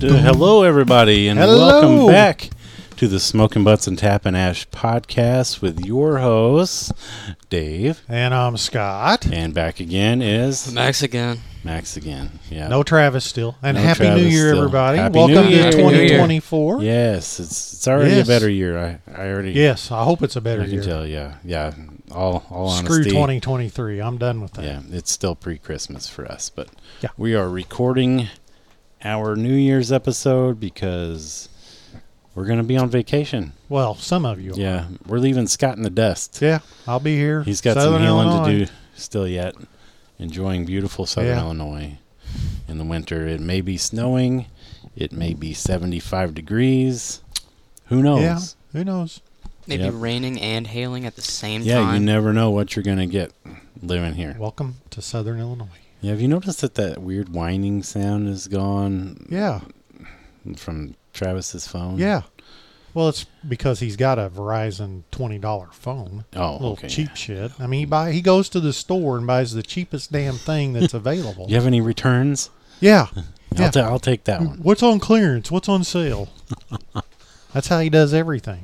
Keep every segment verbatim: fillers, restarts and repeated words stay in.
Uh, hello, everybody, and Hello. welcome back to the Smoking Butts and Tapping Ash podcast with your hosts, Dave. And I'm Scott. And back again is Max again. Max again. Yeah. No Travis still. And No Happy Travis New Year, still. everybody. Happy Welcome New Year. to twenty twenty-four. Yes, it's it's already Yes. a better year. I, I already Yes, I hope it's a better I can year. tell. Yeah, yeah. All all Screw honesty. twenty twenty-three. I'm done with that. Yeah, it's still pre-Christmas for us, but Yeah. we are recording our New Year's episode because we're going to be on vacation. Well, some of you. Yeah, we're leaving Scott in the dust. Yeah, I'll be here. He's got Southern some healing Illinois. to do still yet. Enjoying beautiful Southern Yeah. Illinois in the winter. It may be snowing. It may be seventy-five degrees. Who knows? Yeah, who knows? Maybe Yep. raining and hailing at the same Yeah, time. you never know what you're going to get living here. Welcome to Southern Illinois. Yeah, have you noticed that that weird whining sound is gone Yeah, from Travis's phone? yeah. Well, it's because he's got a Verizon twenty dollar phone. Oh, Little okay. cheap shit. I mean, he buy he goes to the store and buys the cheapest damn thing that's available. You have any returns? Yeah. I'll, Yeah. ta- I'll take that one. What's on clearance? What's on sale? That's how he does everything.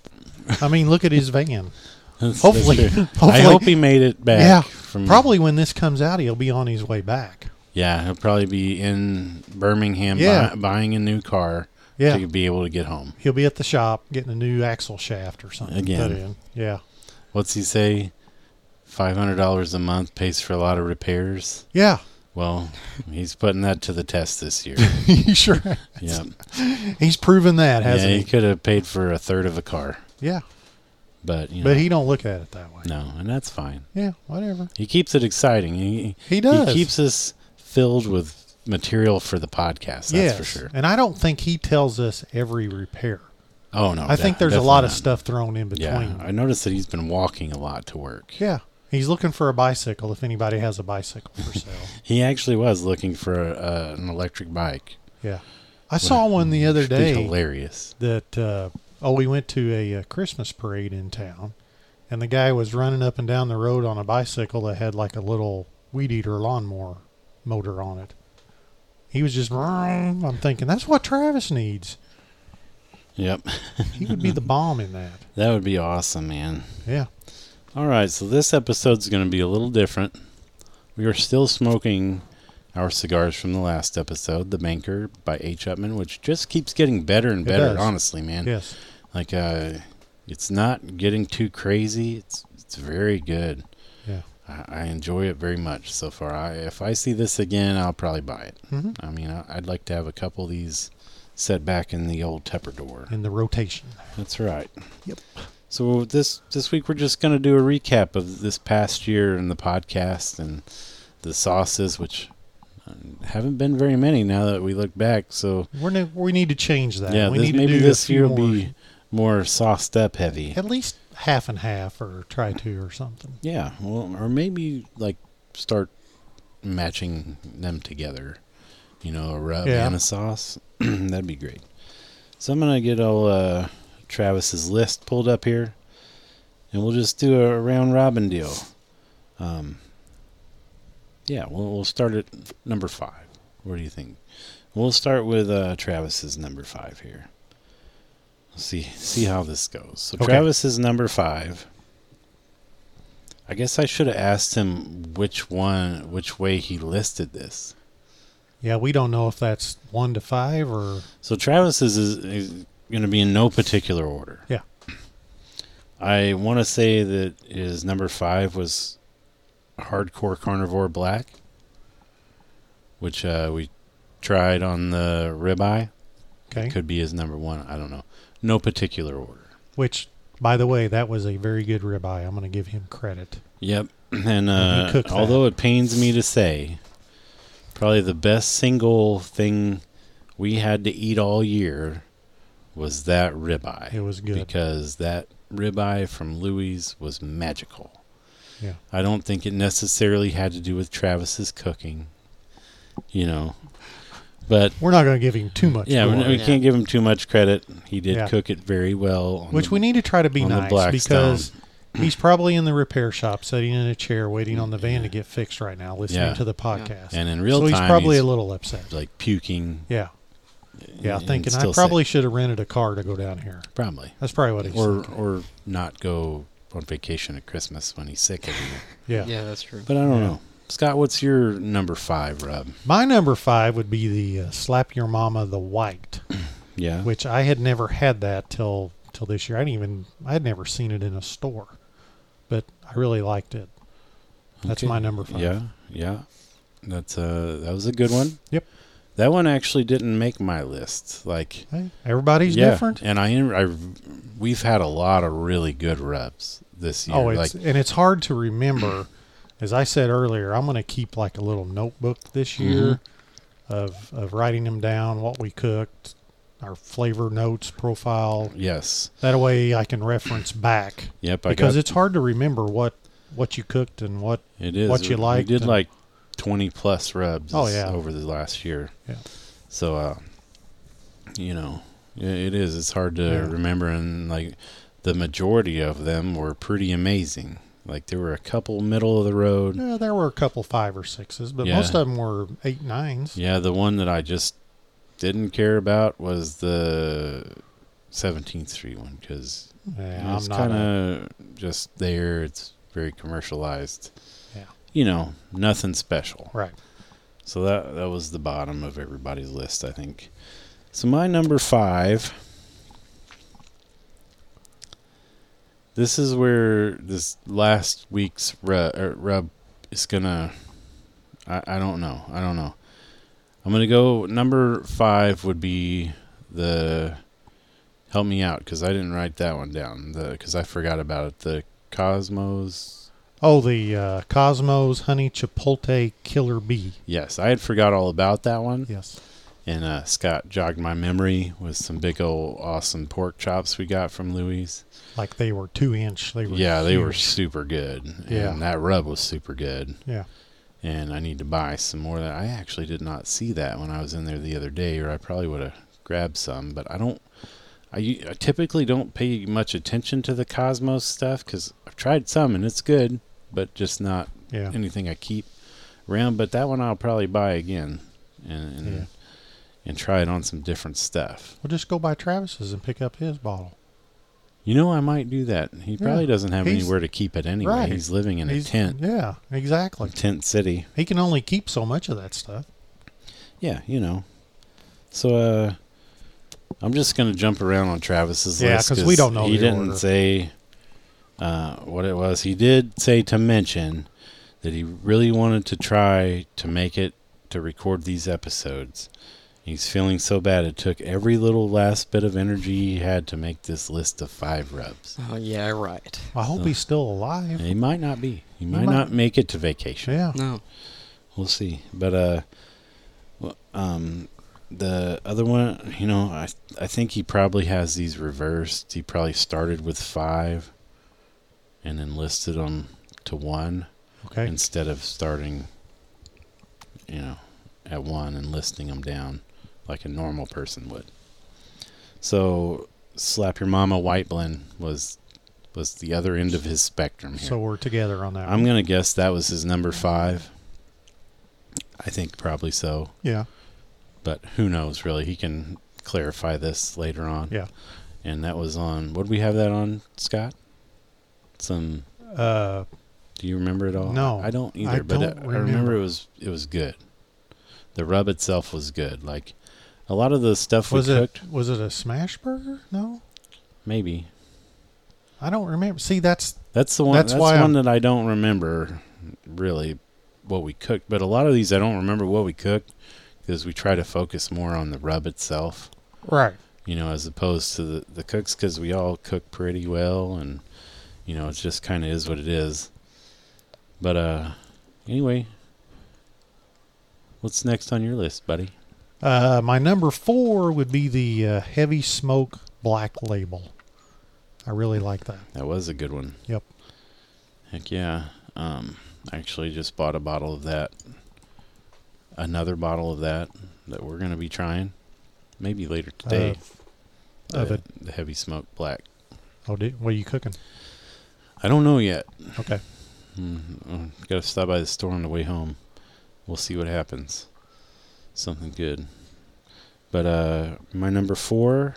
I mean, look at his van. That's- Hopefully, that's true. hopefully, I hope he made it back. yeah. From, Probably when this comes out, he'll be on his way back. Yeah, he'll probably be in Birmingham Yeah. buy, buying a new car Yeah, to be able to get home. he'll be at the shop getting a new axle shaft or something. Again. Put in. Yeah, What's he say? five hundred dollars a month pays for a lot of repairs. yeah. Well, he's putting that to the test this year. he sure. has. Yeah, He's proven that, yeah, hasn't he he? could have paid for a third of a car, Yeah, but you know, but he don't look at it that way. no, and that's fine. Yeah, whatever. He keeps it exciting. He He does. He keeps us filled with material for the podcast. That's yes, for sure. and I don't think he tells us every repair. Oh no, I think de- there's a lot of definitely stuff thrown in not. between. Yeah, I noticed that he's been walking a lot to work. Yeah. He's looking for a bicycle if anybody has a bicycle for sale. He actually was looking for a, uh, an electric bike. Yeah. I saw one the other It'd be day hilarious. that, uh, oh, we went to a, a Christmas parade in town, and the guy was running up and down the road on a bicycle that had like a little weed eater lawnmower motor on it. He was just, I'm thinking, that's what Travis needs. Yep. He would be the bomb in that. That would be awesome, man. Yeah. All right, so this episode's going to be a little different. We are still smoking our cigars from the last episode, the Banker by H. Upman, which just keeps getting better and It better, does. honestly, man. Yes. Like, uh, it's not getting too crazy. It's it's very good. Yeah. I, I enjoy it very much so far. I, if I see this again, I'll probably buy it. hmm I mean, I, I'd like to have a couple of these set back in the old Tupperware. In the rotation. That's right. Yep. So this this week we're just going to do a recap of this past year in the podcast and the sauces, which uh, haven't been very many now that we look back. So We're ne- we need to change that. yeah, we this, need to maybe do this a few year will more. be more sauced up heavy. At least half and half, or try to, or something. Yeah, well, or maybe like start matching them together. You know, a rub Yeah. and a sauce. That'd be great. So I'm gonna get all uh, Travis's list pulled up here, and we'll just do a round robin deal. Um, yeah, we'll we'll start at number five. What do you think? We'll start with uh, Travis's number five here. See see how this goes. So Okay. Travis's number five. I guess I should have asked him which one, which way he listed this. Yeah, we don't know if that's one to five or So Travis's is, is going to be in no particular order. Yeah. I want to say that his number five was Hardcore Carnivore Black, which uh, we tried on the ribeye. okay. Could be his number one. I don't know. No particular order. Which, by the way, that was a very good ribeye. I'm going to give him credit. Yep. And he uh, cooked that. although it pains me to say, probably the best single thing we had to eat all year was that ribeye. It was good. Because that ribeye from Louis was magical. Yeah. I don't think it necessarily had to do with Travis's cooking, you know. But We're not going to give him too much. yeah, we, glory, we Yeah. can't give him too much credit. He did Yeah. cook it very well. on which the- we need to try to be on the nice Blackstone. because he's probably in the repair shop sitting in a chair waiting on the van to get fixed right now listening Yeah. to the podcast. And in real so he's time, probably he's a little upset. like puking Yeah. Yeah, and thinking I still probably sick. should have rented a car to go down here. Probably. That's probably what he's Or thinking. or not go on vacation at Christmas when he's sick every year. Yeah. Yeah, that's true. But I don't Yeah. know. Scott, what's your number five rub? My number five would be the uh, Slap Your Mama the White, Yeah. which I had never had that till till this year. I didn't even I had never seen it in a store, but I really liked it. That's Okay. my number five. Yeah, yeah. That's uh that was a good one. Yep. That one actually didn't make my list. Like Hey, everybody's yeah, different. and I, I we've had a lot of really good rubs this year. Oh, it's like and it's hard to remember. As I said earlier, I'm going to keep like a little notebook this year of of writing them down, what we cooked, our flavor notes profile. yes. That way I can reference back Yep, I because got it's hard to remember what what you cooked and what. it is what you We- liked We did and- like twenty plus rubs Oh, yeah. over the last year. Yeah. So uh you know, it, it is it's hard to Yeah. remember, and like the majority of them were pretty amazing. Like there were a couple middle of the road. Yeah, there were a couple five or sixes, but Yeah. most of them were eight nines. Yeah, the one that I just didn't care about was the seventeenth Street one because Yeah, it's I'm not. kind a- of just there. It's very commercialized. Yeah. You know, nothing special. right. So that that was the bottom of everybody's list, I think. So my number five. This is where this last week's rub, er, rub is gonna. I, I don't know. I don't know. I'm gonna go. Number five would be the. Help me out, because I didn't write that one down. The because I forgot about it. The Cosmos. Oh, the uh, Cosmos Honey Chipotle Killer Bee. Yes, I had forgot all about that one. Yes. And uh, Scott jogged my memory with some big old awesome pork chops we got from Louis. Like they were two inch. They were Yeah, they were huge. super good. Yeah. And that rub was super good. Yeah. And I need to buy some more of that. I actually did not see that when I was in there the other day, or I probably would have grabbed some. But I don't, I, u- I typically don't pay much attention to the Cosmos stuff because I've tried some and it's good, but just not Yeah. anything I keep around. But that one I'll probably buy again and and, Yeah. and try it on some different stuff. Well, just go by Travis's and pick up his bottle. You know, I might do that. He Yeah. probably doesn't have He's- anywhere to keep it anyway. Right. He's living in He's- a tent, Yeah, exactly. a tent city. He can only keep so much of that stuff. Yeah, you know. So, uh, I'm just going to jump around on Travis's Yeah, list. 'cause we don't know He the didn't order. say uh, what it was. He did say to mention that he really wanted to try to make it to record these episodes. He's feeling so bad it took every little last bit of energy he had to make this list of five rubs. Oh, yeah, right. I hope So- he's still alive. He might not be. He might, might- not make it to vacation. Yeah. No. We'll see. But uh, well, um, the other one, you know, I I think he probably has these reversed. He probably started with five, and then listed them to one Okay. instead of starting, you know, at one and listing them down like a normal person would. So, Slap Your Mama White Blend was was the other end of his spectrum here. So we're together on that. I'm one. gonna guess that was his number five. I think probably so, Yeah. but who knows really? He can clarify this later on. Yeah. And that was on. What did we have that on, Scott? Some. Uh, Do you remember it all? No, I don't either. I but don't I, I remember remember. it was it was good. The rub itself was good. Like a lot of the stuff was we it cooked, was it a smash burger? No, maybe. I don't remember. See, that's That's the one. That's That's, why one I'm- that I don't remember really what we cooked. But a lot of these I don't remember what we cooked because we try to focus more on the rub itself, right. you know, as opposed to the the cooks because we all cook pretty well, and you know, it just kind of is what it is. But uh, anyway, what's next on your list, buddy? Uh, my number four would be the uh, Heavy Smoke Black Label. I really like that. That was a good one. Yep. Heck yeah. Um, I actually just bought a bottle of that. Another bottle of that that we're going to be trying. Maybe later today. Uh, of the, it. the Heavy Smoke Black. Oh, did, what are you cooking? I don't know yet. Okay. Mm, got to stop by the store on the way home. We'll see what happens. Something good. But uh, my number four,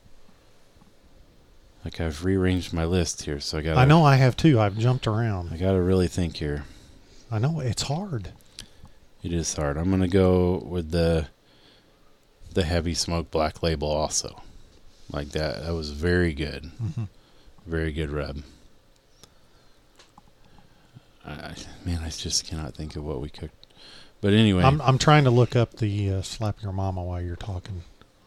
like I've rearranged my list here, so I got. I know I have too. I've jumped around. I got to really think here. I know it's hard. It is hard. I'm gonna go with the the heavy smoke black label also. Like that. That was very good. Mm-hmm. Very good rub. I, man, I just cannot think of what we cooked. But anyway, I'm I'm trying to look up the uh, slap your mama while you're talking.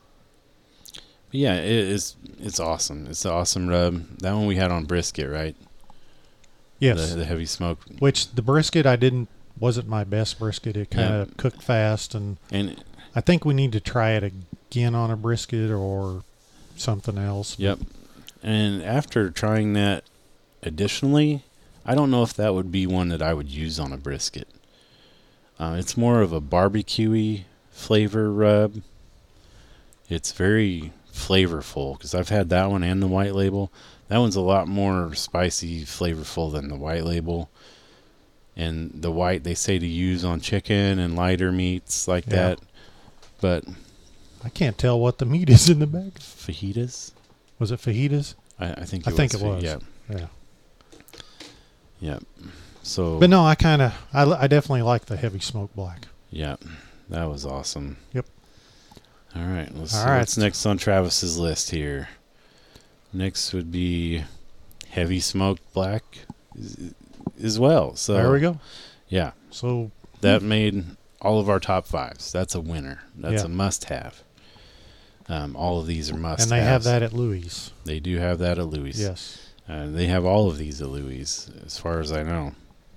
yeah, it is. It's awesome. It's an awesome rub. That one we had on brisket, right? Yes. The, the heavy smoke. Which the brisket I didn't wasn't my best brisket. It kind of Yeah. cooked fast, and And I think we need to try it again on a brisket or something else. yep. And after trying that, additionally, I don't know if that would be one that I would use on a brisket. Uh, it's more of a barbecue-y flavor rub. It's very flavorful because I've had that one and the white label. That one's a lot more spicy, flavorful than the white label. And the white they say to use on chicken and lighter meats like Yeah. that. But I can't tell what the meat is in the bag. fajitas? Was it fajitas? I, I think it I think was. it was. Yeah. Yeah. Yeah. So, But no, I kind of, I, I definitely like the heavy smoke black. yeah, that was awesome. Yep. All right. Let's All see right. what's next on Travis's list here. Next would be heavy smoked black as- as well. So There we go. Yeah, So that made all of our top fives. That's a winner. That's Yeah. a must-have. Um, all of these are must-haves. and they have that at Louis. They do have that at Louis. Yes. Uh, they have all of these at Louis, as far as I know.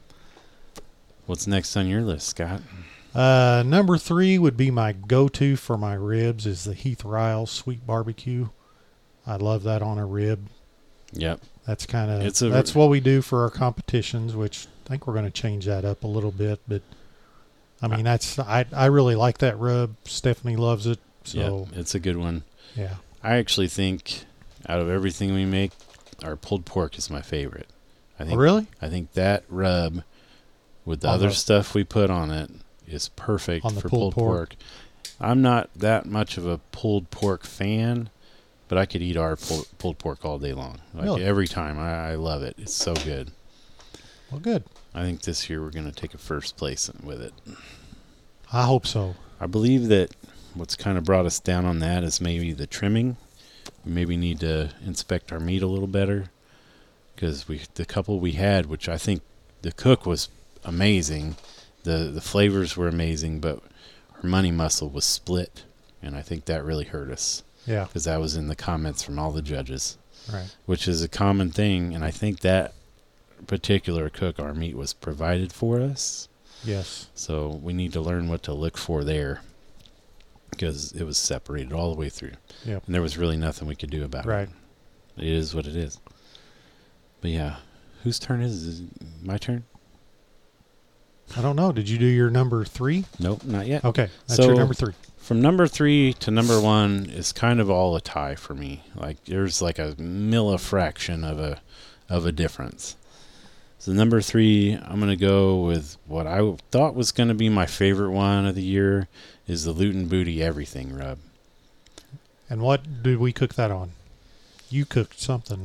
What's next on your list, Scott? Uh, number three would be my go-to for my ribs is the Heath Riles sweet barbecue. I love that on a rib. Yep. That's kind of It's a- that's what we do for our competitions, which I think we're going to change that up a little bit. But I mean, that's I I really like that rub. Stephanie loves it. So Yep. It's a good one. yeah, I actually think out of everything we make, our pulled pork is my favorite. I think really I think that rub with the On other the- stuff we put on it is perfect On the for pulled pulled pork. pork. I'm not that much of a pulled pork fan, but I could eat our pulled, pulled pork all day long. Like Really? every time. I, I love it. It's so good. well, good. I think this year we're going to take a first place with it. I hope so. I believe that what's kind of brought us down on that is maybe the trimming. We maybe need to inspect our meat a little better because we the couple we had, which I think the cook was amazing, the the flavors were amazing, but her money muscle was split, and I think that really hurt us Yeah. because that was in the comments from all the judges, Right. which is a common thing, and I think that particular cook, our meat was provided for us. Yes. So we need to learn what to look for there because it was separated all the way through. Yep. And there was really nothing we could do about Right. it. It is what it is. But yeah, whose turn is it? Is it my turn? I don't know. Did you do your number three? Nope, not yet. Okay, that's So- your number three. From number three to number one is kind of all a tie for me. Like there's like a millifraction of a of a difference. So number three, I'm gonna go with what I thought was gonna be my favorite one of the year is the Luton Booty Everything rub. And what did we cook that on? You cooked something.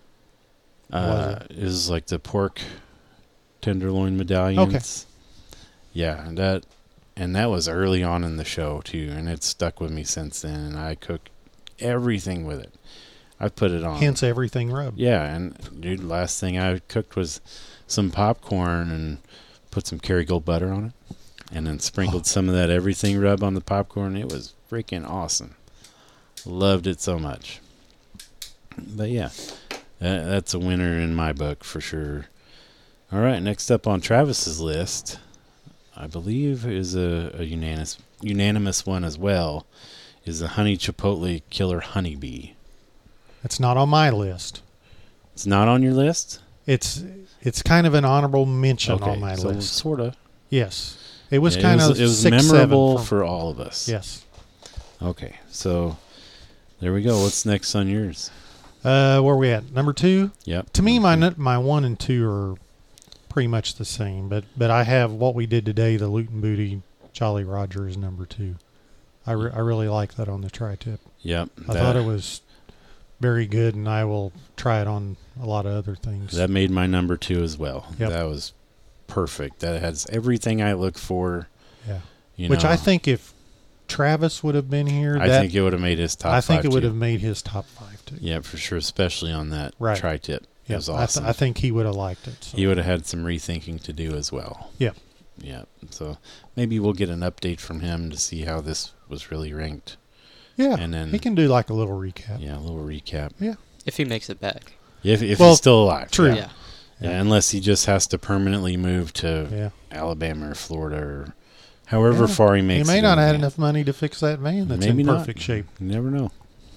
Uh, it was like the pork tenderloin medallions. Yeah, and that and that was early on in the show too, and it's stuck with me since then. And I cook everything with it. I put it on. Hence everything rub. Yeah, and dude, last thing I cooked was some popcorn and put some Kerrygold butter on it, and then sprinkled Oh. some of that everything rub on the popcorn. It was freaking awesome. Loved it so much. But yeah, that, that's a winner in my book for sure. All right, next up on Travis's list, I believe is a, a unanimous unanimous one as well, is the Honey Chipotle Killer Honeybee. It's not on my list. It's not on your list? It's it's kind of an honorable mention Okay, on my so list. sort of. Yes, it was Yeah, kind it of was, it was six, memorable seven from- for all of us. Yes. Okay, so there we go. What's next on yours? Uh, where are we at? Number two. Yep. To me, my Mhm. nu- my one and two are pretty much the same, but but I have what we did today, the Luton Booty Jolly Roger is number two. I, re- I really like that on the tri-tip. Yep. I that, thought it was very good, and I will try it on a lot of other things. That made my number two as well. Yep. That was perfect. That has everything I look for. Yeah. You Which know, I think if Travis would have been here, I that, think it would have made his top I think five it would too. have made his top five too. Yeah, for sure, especially on that Right. tri-tip. It Yeah, was I, th- awesome. I think he would have liked it. So. He would have had some rethinking to do as well. Yeah. Yeah. So maybe we'll get an update from him to see how this was really ranked. Yeah, And then he can do like a little recap. yeah, a little recap. If he makes it back. If if Well, he's still alive. true. Yeah. Yeah. Yeah, unless he just has to permanently move to Yeah. Alabama or Florida or however Yeah. far he He makes. may it not in have there. enough money to fix that van that's Maybe in not. perfect shape. You never know.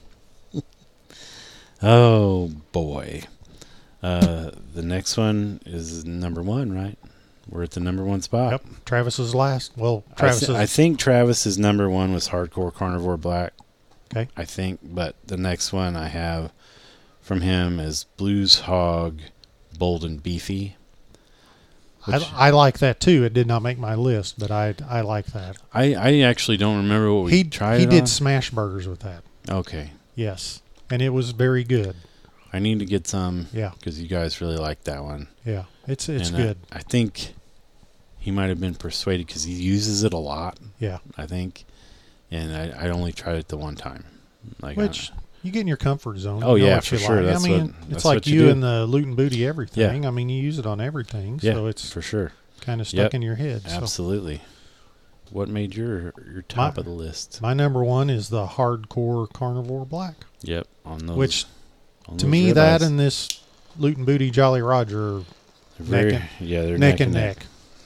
Oh boy. Uh, the next one is number one, right? We're at the number one spot. Yep. Travis's last. Well, I, Travis's. th- I think Travis's number one was Hardcore Carnivore Black. Okay. I think, but the next one I have from him is Blues Hog Bold and Beefy. which- I, I like that too. It did not make my list, but I I like that. I, I actually don't remember what we He tried he it did on. smash burgers with that. Okay. Yes, and it was very good. I need to get some Yeah, because you guys really like that one. yeah. It's it's And good. I, I think he might have been persuaded because he uses it a lot, Yeah. I think. And I, I only tried it the one time. Like Which you get in your comfort zone. Oh, you know yeah, what for you sure. Like. That's I mean, what- it's that's like what you you do. and the loot and booty everything. I mean, you use it on everything, Yeah, so it's for sure. kind of stuck Yep. in your head. So. Absolutely. What made your your top My- of the list? My number one is the Hardcore Carnivore Black, Yep, on those. which on to those me ribeyes. that and this loot and booty Jolly Roger are They're very, neck yeah, they're neck and neck.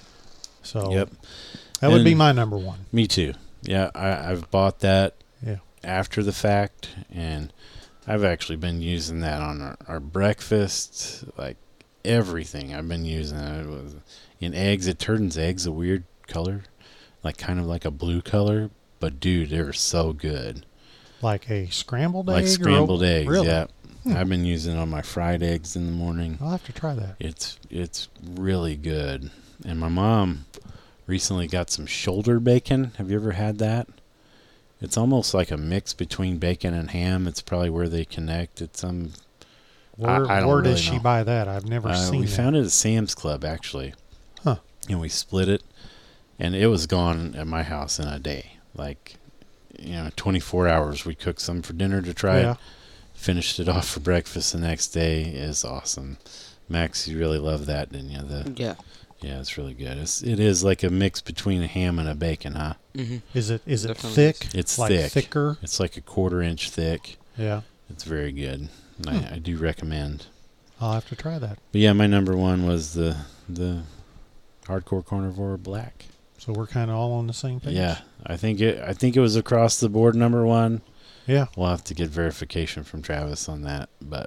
So Yep, that would be And- my number one. me too. Yeah, I, I've bought that Yeah. after the fact, and I've actually been using that on our, our breakfast, like everything. I've been using it. It was in eggs. It turns eggs a weird color, like kind of like a blue color. But dude, they're so good. Like a scrambled Like egg? or scrambled a- eggs. Really? Yeah, Hmm. I've been using it on my fried eggs in the morning. I'll have to try that. It's it's really good. And my mom recently got some shoulder bacon. Have you ever had that? It's almost like a mix between bacon and ham. It's probably where they connect. It's some. Where, I don't where really does she know. buy that? I've never Uh, seen we that. found it at Sam's Club actually. Huh. And we split it, and it was gone at my house in a day. Like, you know, twenty-four hours. We cooked some for dinner to try Yeah. it. Finished it off for breakfast the next day. Is awesome. Max, you really love that, didn't you? The Yeah. Yeah, it's really good. It's it is like a mix between a ham and a bacon, huh? Mm-hmm. Is it is it Definitely thick? It's like thick. thicker? It's like a quarter inch thick. Yeah. It's very good. And Hmm. I, I do recommend. I'll have to try that. But yeah, my number one was the the Hardcore Carnivore Black. So we're kind of all on the same page. Yeah, I think it. I think it was across the board number one. Yeah. We'll have to get verification from Travis on that, but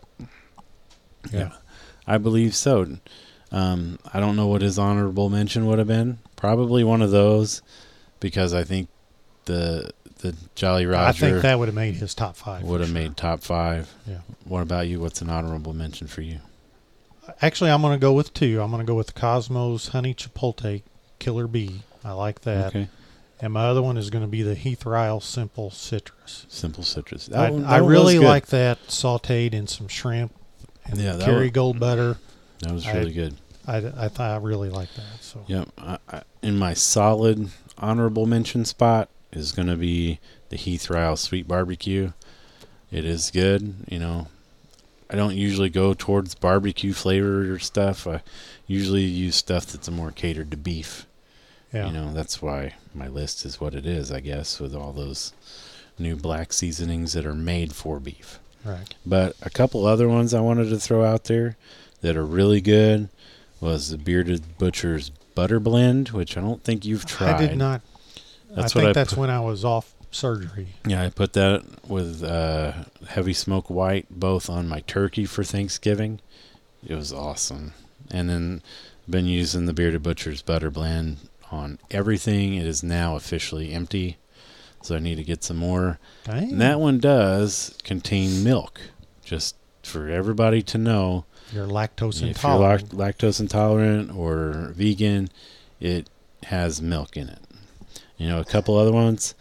Yeah. yeah, I believe so. Um, I don't know what his honorable mention would have been. Probably one of those, because I think the the Jolly Roger I think that would have made his top five. for would have sure. made top five. Yeah. What about you? What's an honorable mention for you? Actually, I'm going to go with two. I'm going to go with the Cosmos Honey Chipotle Killer Bee. I like that. Okay, And my other one is going to be the Heath Ryle Simple Citrus. Simple Citrus. I, That one- that I one really was good. like that sauteed in some shrimp and Yeah, that Kerrygold butter. That was I- really good. I, I thought I really like that. So Yep. I, I, in my solid honorable mention spot is going to be the Heath Ryle Sweet Barbecue. It is good. You know, I don't usually go towards barbecue flavored stuff. I usually use stuff that's more catered to beef. yeah, You know, that's why my list is what it is, I guess, with all those new black seasonings that are made for beef. right. But a couple other ones I wanted to throw out there that are really good was the Bearded Butcher's Butter Blend, which I don't think you've tried. I did not. That's I what think I that's put- when I was off surgery. Yeah, I put that with uh, Heavy Smoke White both on my turkey for Thanksgiving. It was awesome. And then been using the Bearded Butcher's Butter Blend on everything. It is now officially empty, so I need to get some more. Dang. And that one does contain milk, just for everybody to know. You're lactose If you're intolerant. lac- lactose intolerant or vegan, it has milk in it. You know, a couple other ones.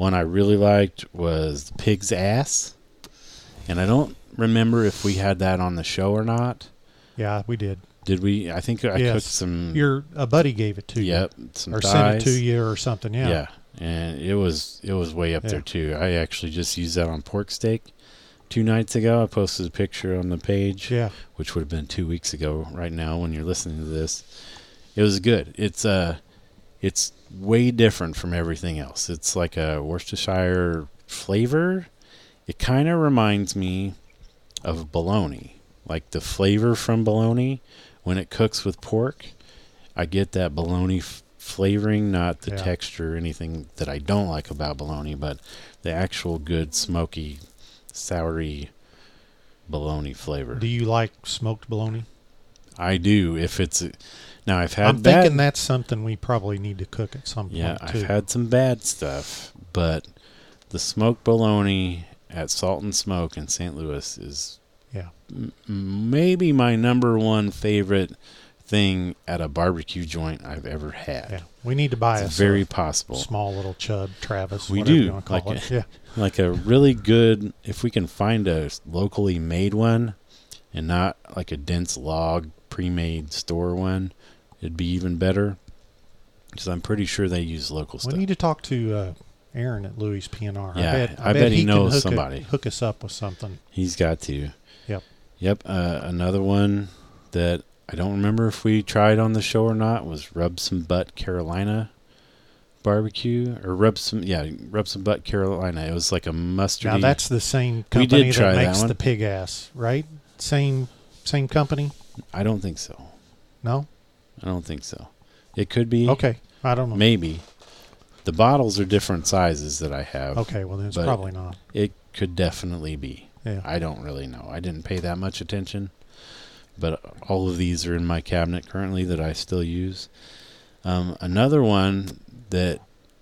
One I really liked was the pig's ass, and I don't remember if we had that on the show or not. Yeah, we did. Did we? I think I Yes. cooked some. Your a buddy gave it to Yep, you, some or thighs. sent it to you, or something. Yeah. Yeah, and it was it was way up Yeah. there too. I actually just used that on pork steak two nights ago. I posted a picture on the page, Yeah. which would have been two weeks ago. Right now, when you're listening to this, it was good. It's uh, it's way different from everything else. It's like a Worcestershire flavor. It kind of reminds me of bologna, like the flavor from bologna. When it cooks with pork, I get that bologna f- flavoring, not the Yeah. texture or anything that I don't like about bologna, but the actual good smoky, soury bologna flavor. Do you like smoked bologna? I do. If it's now, I've had I'm bad. thinking that's something we probably need to cook at some point yeah, too. I've had some bad stuff, but the smoked bologna at Salt and Smoke in Saint Louis is Yeah. m- maybe my number one favorite thing at a barbecue joint I've ever had. Yeah. We need to buy It's us very a possible. small little chub, Travis. We whatever do, You want to call like it. a- yeah. Like a really good, if we can find a locally made one and not like a dense log pre-made store one, it'd be even better. Because I'm pretty sure they use local We stuff. need to talk to uh, Aaron at Louis P and R. Yeah, I bet, I bet he can knows hook it- somebody. hook us up with something. He's got to. Yep. Yep. Uh, another one that I don't remember if we tried on the show or not was Rub Some Butt Carolina barbecue or Rub Some yeah Rub Some Butt Carolina. It was like a mustardy. Now that's the same We company did try that that makes one. the pig ass, right? Same same company? I don't think so. No? I don't think so. It could be. Okay. I don't know. Maybe. The bottles are different sizes that I have. Okay, well then it's But- probably not. It could definitely be. Yeah. I don't really know. I didn't pay that much attention. But all of these are in my cabinet currently that I still use. Um, another one that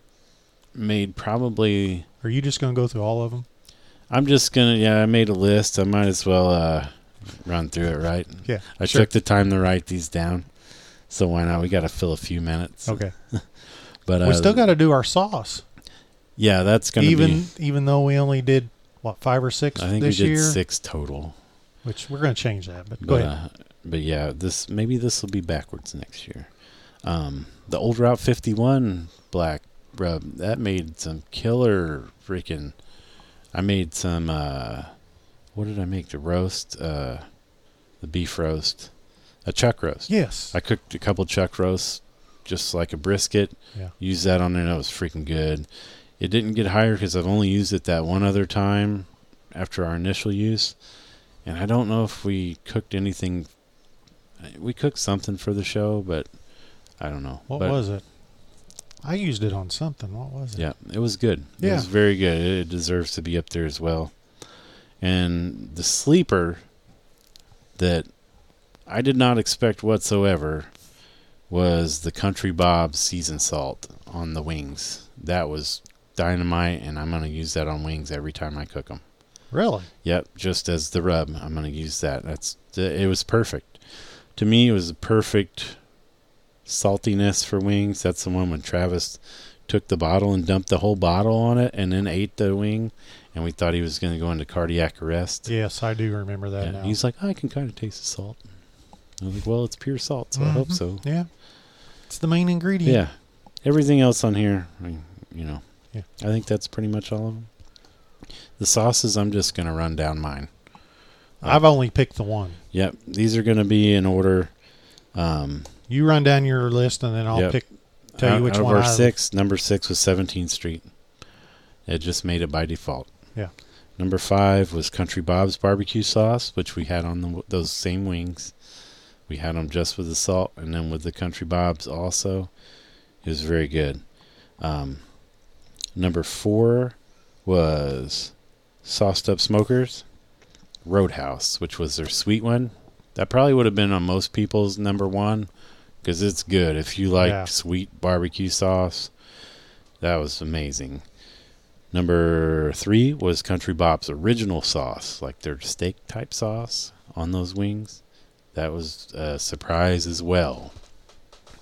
made probably... Are you just going to go through all of them? I'm just going to... Yeah, I made a list. I might as well uh, run through it, right? Yeah. I sure. took the time to write these down. So why not? We got to fill a few minutes. Okay. But uh, we still got to do our sauce. Yeah, that's going to Even be... even though we only did what five or six I think this we did year, six total. which we're going to change that. But go But, ahead. uh, but yeah, this maybe this will be backwards next year. Um, the old Route fifty-one black rub that made some killer freaking. I made some. Uh, what did I make? The roast, uh, the beef roast, a chuck roast. Yes. I cooked a couple chuck roasts, just like a brisket. Yeah. Used that on there. That was freaking good. It didn't get higher because I've only used it that one other time after our initial use. And I don't know if we cooked anything. We cooked something for the show, but I don't know. What but was it? I used it on something. What was it? Yeah, it was good. It Yeah. was very good. It deserves to be up there as well. And the sleeper that I did not expect whatsoever was the Country Bob's seasoned salt on the wings. That was dynamite, and I'm going to use that on wings every time I cook them. Really? Yep, just as the rub, I'm going to use that. That's it was perfect. To me, it was a perfect saltiness for wings. That's the one when Travis took the bottle and dumped the whole bottle on it and then ate the wing, and we thought he was going to go into cardiac arrest. Yes, I do remember that Yeah, now. he's like, I can kind of taste the salt. I was like, well, it's pure salt, so I hope Mhm. so. Yeah. It's the main ingredient. Yeah. Everything else on here, I mean, you know, Yeah. I think that's pretty much all of them. The sauces, I'm just going to run down mine. I've only picked the one. Yep. These are going to be in order. Um, You run down your list, and then I'll Yep. pick. Tell out, you which out of one. our I- six, number six was seventeenth Street. It just made it by default. Yeah. Number five was Country Bob's barbecue sauce, which we had on the, those same wings. We had them just with the salt and then with the Country Bob's also. It was very good. Um, number four was Sauced Up Smokers Roadhouse, which was their sweet one. That probably would have been on most people's number one because it's good. If you like Yeah. sweet barbecue sauce, that was amazing. Number three was Country Bob's original sauce, like their steak type sauce on those wings. That was a surprise as well.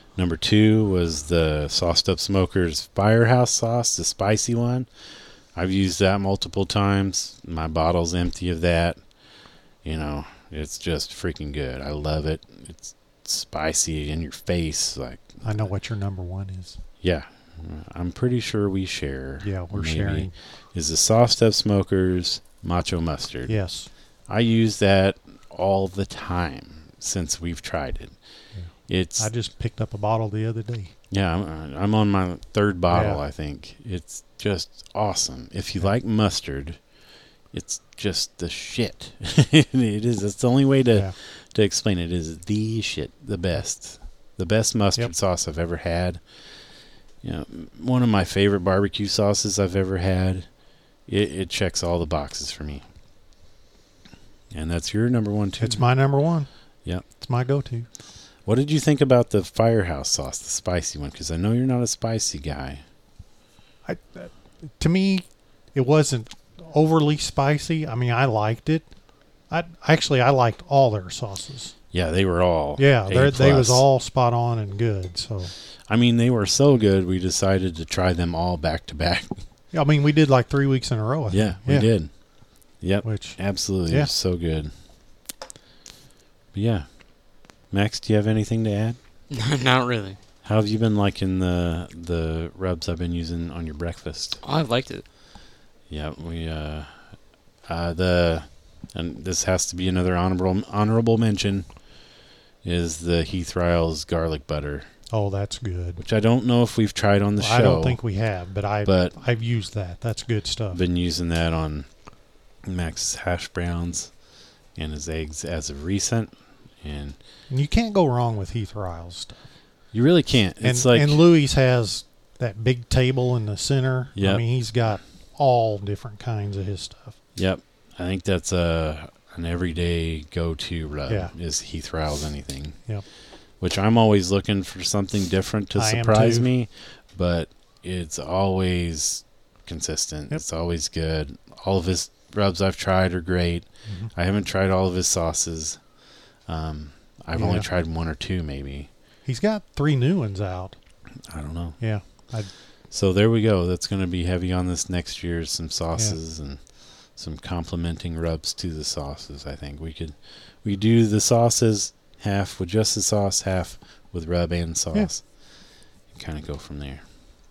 Number two was the Sauced Up Smokers Firehouse sauce, the spicy one. I've used that multiple times. My bottle's empty of that. You know, it's just freaking good. I love it. It's spicy in your face. Like, I know what your number one is. yeah, I'm pretty sure we share. Yeah, we're maybe, sharing. Is the Sauced Up Smokers Macho Mustard. Yes. I use that all the time since we've tried it. Yeah. It's I just picked up a bottle the other day. yeah, I'm, I'm on my third bottle. Yeah. I think it's just awesome. If you Yeah. like mustard, it's just the shit. It is. It's the only way to Yeah. to explain it. It is the shit, the best, the best mustard Yep. sauce I've ever had. You know, one of my favorite barbecue sauces I've ever had. It, it checks all the boxes for me. And that's your number one too. It's my number one. Yep. It's my go-to. What did you think about the Firehouse sauce, the spicy one? Because I know you're not a spicy guy. I, uh, to me, it wasn't overly spicy. I mean, I liked it. I actually I liked all their sauces. Yeah, they were all Yeah, A they they was plus. all spot on and good. So I mean, they were so good. We decided to try them all back to back. I mean, we did like three weeks in a row. I Yeah, think. we did. Yep, Which absolutely. It Yeah. was so good. But yeah, Max, do you have anything to add? Not really. How have you been liking the the rubs I've been using on your breakfast? Oh, I liked it. Yeah, we uh, uh the and this has to be another honorable honorable mention is the Heath Riles garlic butter, oh, that's good. which I don't know if we've tried on the Well, show. I don't think we have, but I but I've used that. That's good stuff. I've been using that on Max's hash browns and his eggs as of recent, and And you can't go wrong with Heath Riles stuff. you really can't. And It's like and Louis has that big table in the center. Yep. I mean, he's got all different kinds of his stuff. yep. I think that's a an everyday go-to rub Yeah. is Heath Riles anything. Yep. Which I'm always looking for something different to I am surprise too. me, but it's always consistent. Yep. It's always good. All of his rubs I've tried are great. Mhm. I haven't tried all of his sauces. Um, I've only Yeah. tried one or two, maybe. He's got three new ones out. I don't know. Yeah. I, So there we go. That's going to be heavy on this next year. Some sauces and some complementing rubs to the sauces. I think we could we do the sauces half with just the sauce, half with rub and sauce, and kind of go from there.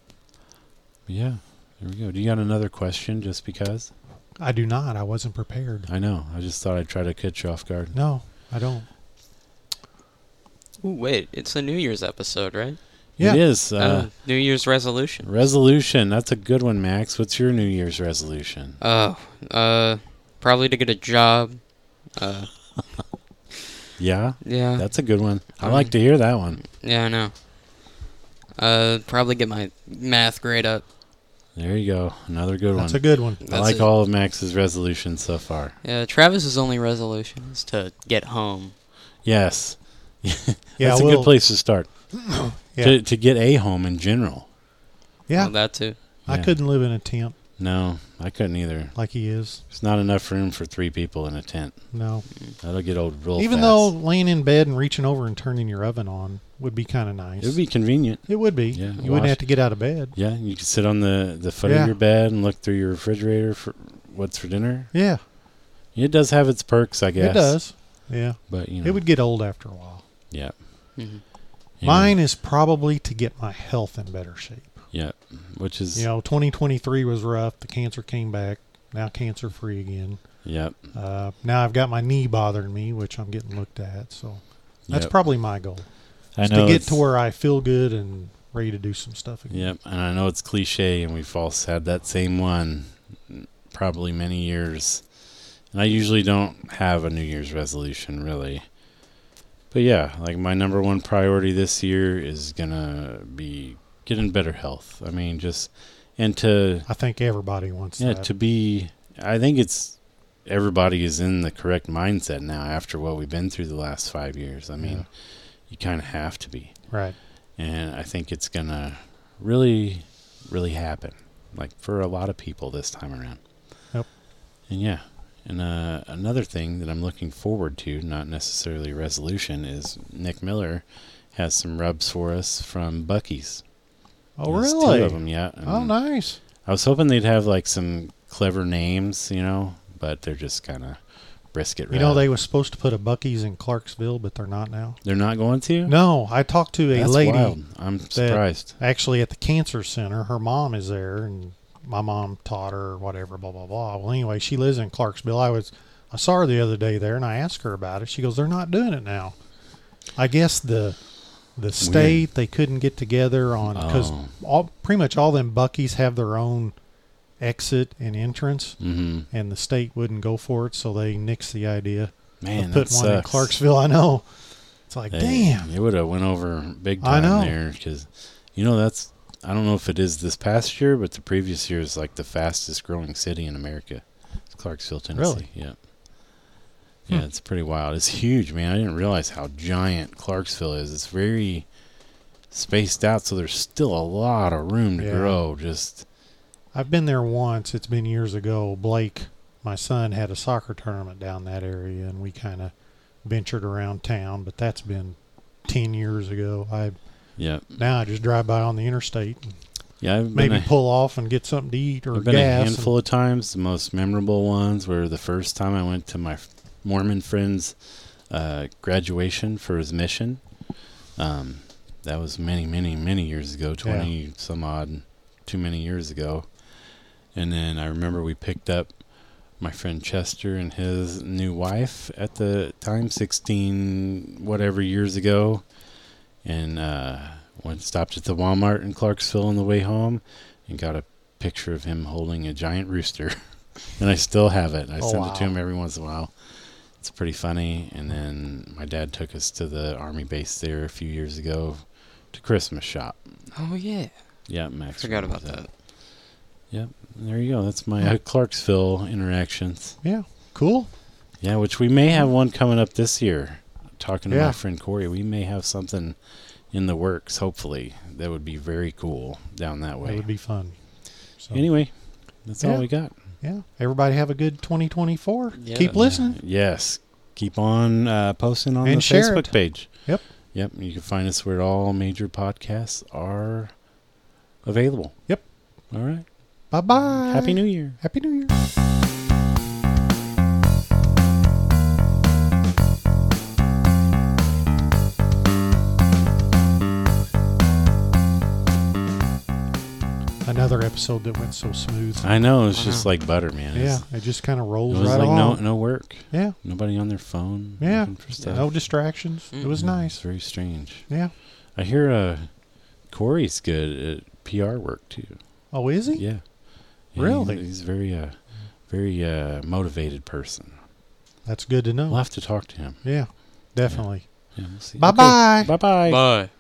But yeah, there we go. Do you got another question? Just because I do not. I wasn't prepared. I know, I just thought I'd try to catch you off guard. No, I don't. Ooh, wait, it's a New Year's episode, right? Yeah. It is uh, Uh, New Year's resolution. resolution. That's a good one, Max. What's your New Year's resolution? Oh, uh, probably to get a job. Uh, Yeah, yeah, that's a good one. I Um, like to hear that one. yeah, I know. Uh, probably get my math grade up. There you go. Another good That's one. a good one. I That's like it. all of Max's resolutions so far. Yeah, Travis's only resolution is to get home. Yes. Yeah, That's a well, good place to start. Yeah. To, to get a home in general. Yeah, Well, that too. I Yeah. couldn't live in a tent No, I couldn't either. like he is. There's not enough room for three people in a tent. No. That'll get old real Even fast. though laying in bed and reaching over and turning your oven on would be kind of nice. It would be convenient. It would be. Yeah, You wash- wouldn't have to get out of bed. Yeah, you could sit on the, the foot Yeah. of your bed and look through your refrigerator for what's for dinner. Yeah, It does have its perks, I guess. it does. Yeah. But, you know. It would get old after a while. Yeah. hmm Yeah. Mine is probably to get my health in better shape. Yeah. Which is. You know, twenty twenty-three was rough. The cancer came back. Now cancer free again. Yep. Uh, now I've got my knee bothering me, which I'm getting looked at. So that's Yep. probably my goal. I Is know to get it's- to where I feel good and ready to do some stuff again. Yep, and I know it's cliche, and we've all had that same one probably many years. And I usually don't have a New Year's resolution, really. But yeah, like my number one priority this year is gonna be getting better health. I mean, just and to I think everybody wants yeah that. to be. I think it's everybody is in the correct mindset now after what we've been through the last five years. I mean, Yeah. you kind of have to be. Right. And I think it's gonna really, really happen, like for a lot of people this time around. Yep. And yeah, and uh, another thing that I'm looking forward to, not necessarily a resolution, is Nick Miller has some rubs for us from Buc-ee's. Oh, There's really? Two of them, yeah. And Oh, nice. I was hoping they'd have like some clever names, you know, but they're just kind of brisket. You know, wrap. they was supposed to put a Buc-ee's in Clarksville, but they're not now. They're not going to. No, I talked to a That's lady wild. I'm surprised. actually at the cancer center. Her mom is there, and my mom taught her whatever, blah blah blah. Well, anyway, she lives in Clarksville. I was, I saw her the other day there, and I asked her about it. She goes, "They're not doing it now. I guess the the state they couldn't get together on because Oh. all pretty much all them Buc-ee's have their own exit and entrance, Mm-hmm. and the state wouldn't go for it, so they nixed the idea Man, of that putting one in sucks. Clarksville. I know. It's like, Hey, damn. It would have went over big I time know. there because, you know, that's, I don't know if it is this past year, but the previous year is like the fastest growing city in America. It's Clarksville, Tennessee. Really? Yeah. Yeah, Hmm. it's pretty wild. It's huge, man. I didn't realize how giant Clarksville is. It's very spaced out, so there's still a lot of room to Yeah. grow. Just, I've been there once. It's been years ago. Blake, my son, had a soccer tournament down that area, and we kind of ventured around town. But that's been ten years ago. I yeah. now I just drive by on the interstate, and Yeah, I've been maybe a, pull off and get something to eat or I've been gas. a handful of times. The most memorable ones were the first time I went to my f- Mormon friend's uh, graduation for his mission. Um, that was many, many, many years ago, twenty some odd, too many years ago. And then I remember we picked up my friend Chester and his new wife at the time, sixteen whatever years ago, and uh, went stopped at the Walmart in Clarksville on the way home, and got a picture of him holding a giant rooster, and I still have it. I Oh, send wow. it to him every once in a while. It's pretty funny. And then my dad took us to the Army base there a few years ago to Christmas shop. Oh yeah. Yeah, Max. Forgot about remembers that. Yep, there you go. That's my uh, Clarksville interactions. Yeah, cool. Yeah, which we may have one coming up this year. Talking to Yeah. my friend Corey, we may have something in the works, hopefully. That would be very cool down that That way. would be fun. So, Anyway, that's Yeah. all we got. yeah. Everybody have a good twenty twenty-four. Yeah. Keep listening. Yes. Keep on uh, posting on And the share Facebook it. page. Yep. Yep. You can find us where all major podcasts are available. Yep. All right. Bye bye. Happy New Year. Happy New Year. Another episode that went so smooth. I know. It's just Wow. like butter, man. Yeah, It's- it just kind of It rolls was right like no along. no work. Yeah, Nobody on their phone. yeah. looking for stuff. No distractions. It was Mm. nice. It's very strange. Yeah. I hear uh, Corey's good at P R work too. Oh, is he? Yeah. Yeah, Really? He's, he's very uh, very uh, motivated person. That's good to know. We'll have to talk to him. Yeah, definitely. Yeah, we'll see. Bye bye. Bye bye. Bye.